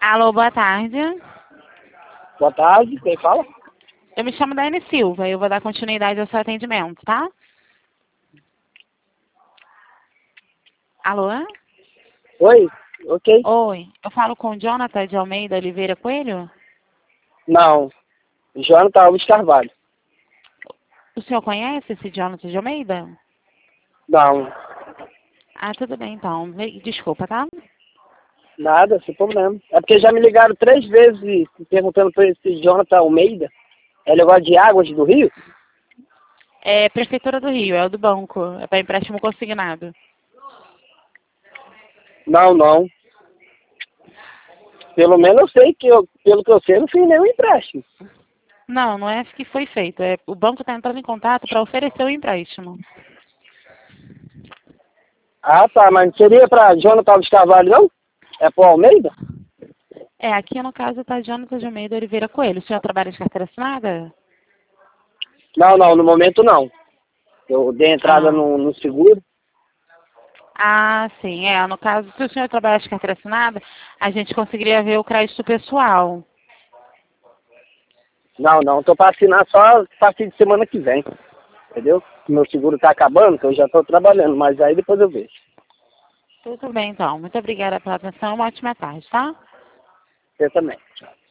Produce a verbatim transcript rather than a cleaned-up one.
Alô, boa tarde. Boa tarde, quem fala? Eu me chamo Daiane Silva e eu vou dar continuidade ao seu atendimento, tá? Alô? Oi, ok. Oi, eu falo com o Jonathan de Almeida Oliveira Coelho? Não, Jonathan Alves Carvalho. O senhor conhece esse Jonathan de Almeida? Não, Ah, tudo bem então. Desculpa, tá? nada, sem problema. É porque já me ligaram três vezes perguntando para esse Jonathan Almeida. É negócio de águas do Rio? É Prefeitura do Rio, é o do banco. É para empréstimo consignado. Não, não. Pelo menos eu sei que, eu, pelo que eu sei, eu não fiz nenhum empréstimo. Não, não é que foi feito. É, o banco está entrando em contato para oferecer o empréstimo. Ah, tá, mas não seria para Jonathan Alves Carvalho, não? É para Almeida? É, aqui no caso está Jonathan de Almeida Oliveira Coelho. O senhor trabalha de carteira assinada? Não, não, no momento não. Eu dei entrada Ah. no, no seguro. Ah, sim. É, no caso, se o senhor trabalhar de carteira assinada, a gente conseguiria ver o crédito pessoal. Não, não, tô para assinar só a partir de semana que vem. Entendeu? Meu seguro tá acabando, que eu já tô trabalhando, mas aí depois eu vejo. Tudo bem, então. Muito obrigada pela atenção. Uma ótima tarde, tá? Você também. Tchau.